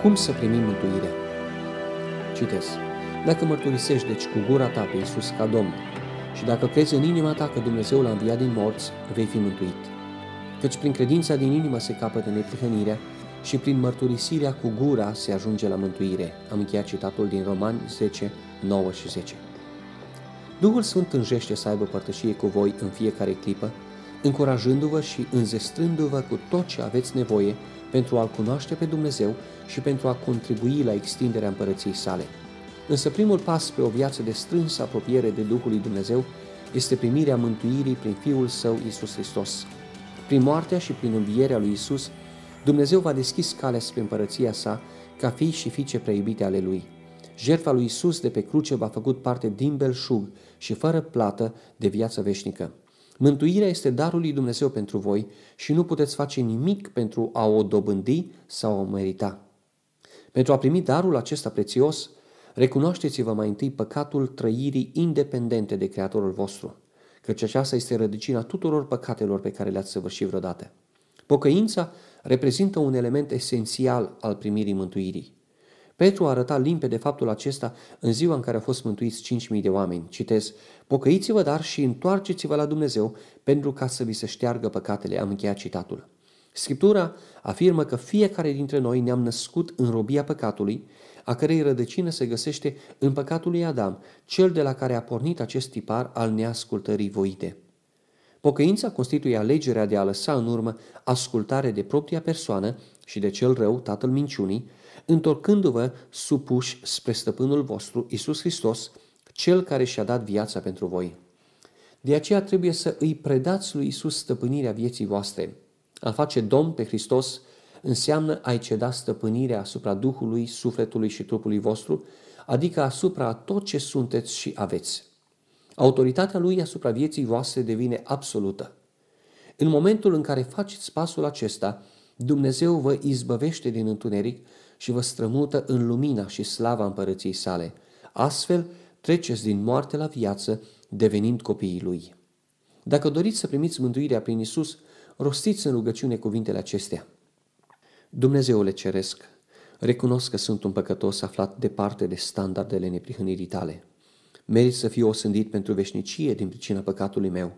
Cum să primim mântuirea? Citez. Dacă mărturisești deci cu gura ta pe Iisus ca Domn și dacă crezi în inima ta că Dumnezeu l-a înviat din morți, vei fi mântuit. Căci prin credința din inimă se capătă neprihănirea și prin mărturisirea cu gura se ajunge la mântuire. Am încheiat citatul din Romani 10, 9 și 10. Duhul Sfânt tânjește să aibă părtășie cu voi în fiecare clipă, încurajându-vă și înzestrându-vă cu tot ce aveți nevoie pentru a-L cunoaște pe Dumnezeu și pentru a contribui la extinderea împărăției sale. Însă primul pas spre o viață de strânsă apropiere de Duhul lui Dumnezeu este primirea mântuirii prin Fiul Său Iisus Hristos. Prin moartea și prin învierea lui Iisus, Dumnezeu va deschis calea spre împărăția sa ca fii și fiice preiubite ale Lui. Jertfa lui Iisus de pe cruce v-a făcut parte din belșug și fără plată de viață veșnică. Mântuirea este darul lui Dumnezeu pentru voi și nu puteți face nimic pentru a o dobândi sau a o merita. Pentru a primi darul acesta prețios, recunoașteți-vă mai întâi păcatul trăirii independente de Creatorul vostru, căci aceasta este rădăcina tuturor păcatelor pe care le-ați săvârșit vreodată. Pocăința reprezintă un element esențial al primirii mântuirii. Petru a arătat limpede faptul acesta în ziua în care au fost mântuiți 5.000 de oameni. Citez, pocăiți-vă dar și întoarceți-vă la Dumnezeu pentru ca să vi se șteargă păcatele. Am încheiat citatul. Scriptura afirmă că fiecare dintre noi ne-am născut în robia păcatului, a cărei rădăcină se găsește în păcatul lui Adam, cel de la care a pornit acest tipar al neascultării voite. Pocăința constituie alegerea de a lăsa în urmă ascultare de propria persoană și de cel rău, tatăl minciunii, întorcându-vă supuși spre stăpânul vostru, Iisus Hristos, cel care și-a dat viața pentru voi. De aceea trebuie să îi predați lui Iisus stăpânirea vieții voastre. A face Domn pe Hristos înseamnă a-i ceda stăpânirea asupra Duhului, sufletului și trupului vostru, adică asupra tot ce sunteți și aveți. Autoritatea Lui asupra vieții voastre devine absolută. În momentul în care faceți pasul acesta, Dumnezeu vă izbăvește din întuneric și vă strămută în lumina și slava împărăției sale. Astfel, treceți din moarte la viață, devenind copiii Lui. Dacă doriți să primiți mântuirea prin Iisus, rostiți în rugăciune cuvintele acestea. Dumnezeule ceresc, recunosc că sunt un păcătos aflat departe de standardele neprihănirii tale. Merit să fiu osândit pentru veșnicie din pricina păcatului meu.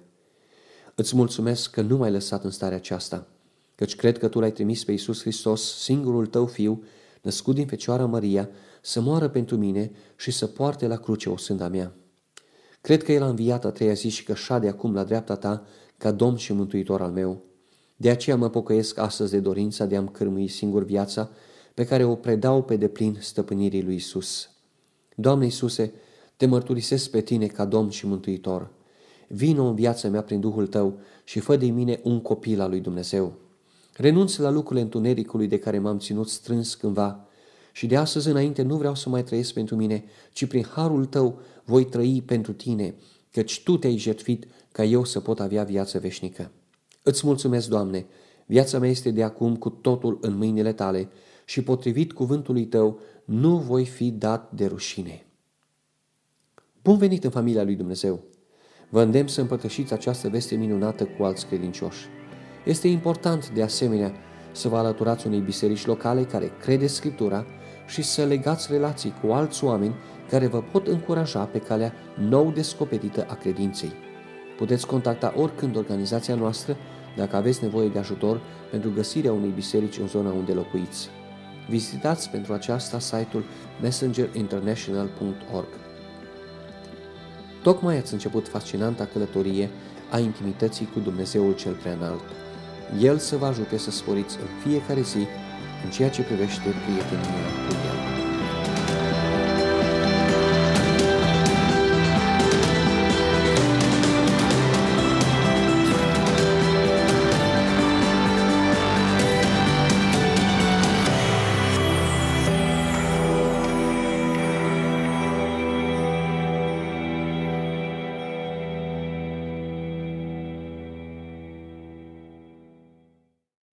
Îți mulțumesc că nu m-ai lăsat în starea aceasta, căci cred că Tu L-ai trimis pe Iisus Hristos, singurul Tău Fiu, născut din Fecioara Maria, să moară pentru mine și să poarte la cruce osânda mea. Cred că El a înviat a treia zi și că șade acum la dreapta Ta ca Domn și Mântuitor al meu. De aceea mă pocăiesc astăzi de dorința de a-mi cârmui singur viața, pe care o predau pe deplin stăpânirii lui Iisus. Doamne Iisuse, Te mărturisesc pe Tine ca Domn și Mântuitor. Vino în viața mea prin Duhul Tău și fă de mine un copil al lui Dumnezeu. Renunț la lucrurile întunericului de care m-am ținut strâns cândva și de astăzi înainte nu vreau să mai trăiesc pentru mine, ci prin harul Tău voi trăi pentru Tine, căci Tu Te-ai jertfit ca eu să pot avea viață veșnică. Îți mulțumesc, Doamne, viața mea este de acum cu totul în mâinile Tale și potrivit cuvântului Tău nu voi fi dat de rușine. Bun venit în familia lui Dumnezeu! Vă îndemn să împărtășiți această veste minunată cu alți credincioși. Este important, de asemenea, să vă alăturați unei biserici locale care crede Scriptura și să legați relații cu alți oameni care vă pot încuraja pe calea nou descoperită a credinței. Puteți contacta oricând organizația noastră dacă aveți nevoie de ajutor pentru găsirea unei biserici în zona unde locuiți. Vizitați pentru aceasta site-ul messengerinternational.org. Tocmai ați început fascinanta călătorie a intimității cu Dumnezeul cel Preaînalt. El să vă ajute să sporiți în fiecare zi în ceea ce privește prietenia cu El.